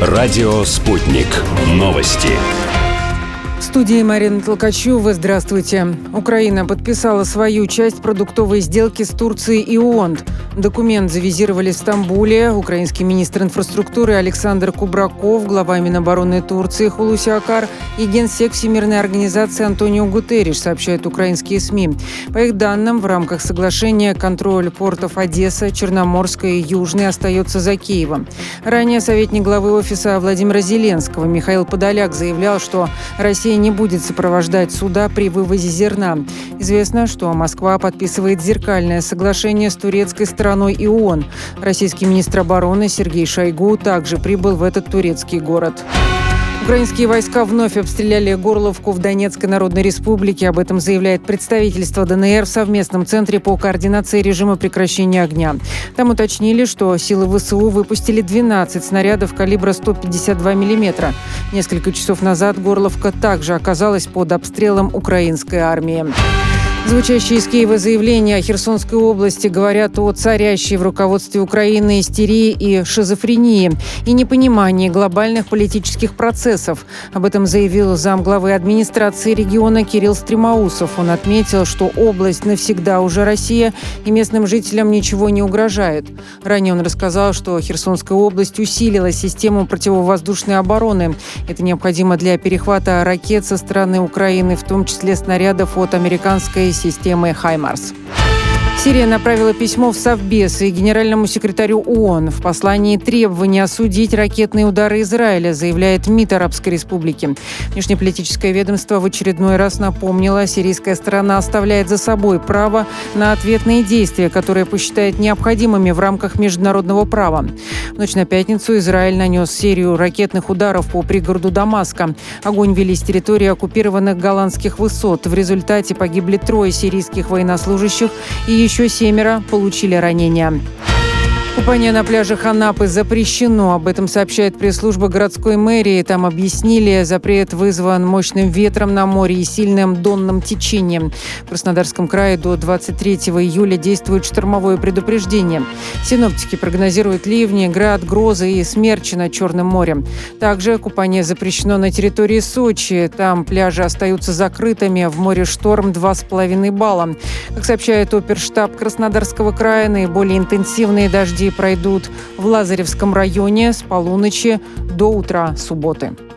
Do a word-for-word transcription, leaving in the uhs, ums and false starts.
Радио «Спутник». Новости. В студии Марина Толкачева. Здравствуйте. Украина подписала свою часть продуктовой сделки с Турцией и ООН. Документ завизировали в Стамбуле. Украинский министр инфраструктуры Александр Кубраков, глава Минобороны Турции Хулуси Акар и генсек Всемирной организации Антонио Гутерриш, сообщают украинские СМИ. По их данным, в рамках соглашения контроль портов Одесса, Черноморская и Южный остается за Киевом. Ранее советник главы офиса Владимира Зеленского Михаил Подоляк заявлял, что Россия не будет сопровождать суда при вывозе зерна. Известно, что Москва подписывает зеркальное соглашение с турецкой стороной и ООН. Российский министр обороны Сергей Шойгу также прибыл в этот турецкий город. Украинские войска вновь обстреляли Горловку в Донецкой Народной Республике. Об этом заявляет представительство ДНР в совместном центре по координации режима прекращения огня. Там уточнили, что силы ВСУ выпустили двенадцать снарядов калибра сто пятьдесят два миллиметра. Несколько часов назад Горловка также оказалась под обстрелом украинской армии. Звучащие из Киева заявления о Херсонской области говорят о царящей в руководстве Украины истерии и шизофрении и непонимании глобальных политических процессов. Об этом заявил замглавы администрации региона Кирилл Стремоусов. Он отметил, что область навсегда уже Россия и местным жителям ничего не угрожает. Ранее он рассказал, что Херсонская область усилила систему противовоздушной обороны. Это необходимо для перехвата ракет со стороны Украины, в том числе снарядов от американской системы «Хаймарс». Сирия направила письмо в Совбез и генеральному секретарю ООН. В послании требования осудить ракетные удары Израиля, заявляет МИД Арабской Республики. Внешнеполитическое ведомство в очередной раз напомнило, сирийская сторона оставляет за собой право на ответные действия, которые посчитает необходимыми в рамках международного права. В ночь на пятницу Израиль нанес серию ракетных ударов по пригороду Дамаска. Огонь вели с территории оккупированных голландских высот. В результате погибли трое сирийских военнослужащих и еще Еще семеро получили ранения. Купание на пляжах Анапы запрещено. Об этом сообщает пресс-служба городской мэрии. Там объяснили, запрет вызван мощным ветром на море и сильным донным течением. В Краснодарском крае до двадцать третьего июля действует штормовое предупреждение. Синоптики прогнозируют ливни, град, грозы и смерчи над Черным морем. Также купание запрещено на территории Сочи. Там пляжи остаются закрытыми. В море шторм два с половиной балла. Как сообщает оперштаб Краснодарского края, наиболее интенсивные дожди пройдут в Лазаревском районе с полуночи до утра субботы.